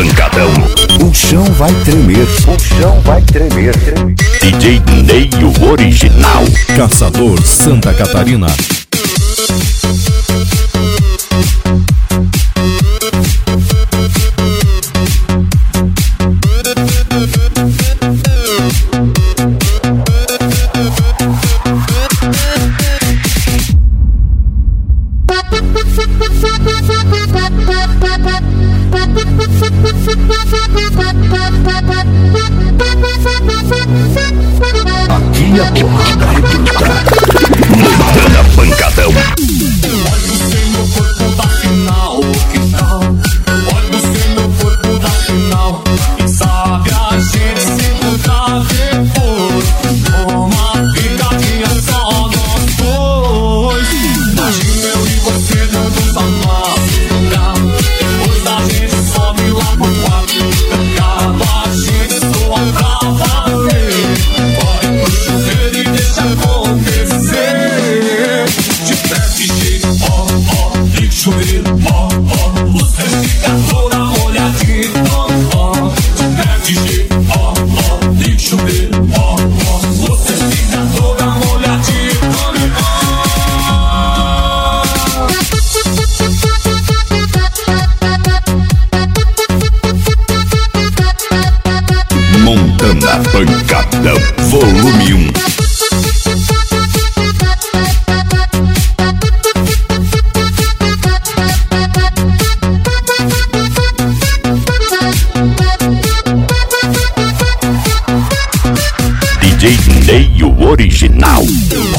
pancadão. O chão vai tremer. O chão vai tremer. DJ Ney, o original. Caçador, Santa Catarina. Aqui a porrada arrebenta. Montana Pancadão. Olha você no corpo da final, que tal? Olha você no corpo da final. Quem sabe a gente segurar depois. Uma picadinha só nós dois. Imagina eu e você dando essa massa. Depois a gente sobe lá pro quarto. Trancado a gente soa pra valer. Corre pro chuveiro e deixa acontecer. De pé de jeito, ó, ó, liga o chuveiro, ó, ó. Você fica toda molhadinha, ó. De pé de jeito, ó, ó, liga o chuveiro, ó, ó. Você fica toda molhadinha, Montana Pancadão, volume 1. DJ Ney, o original.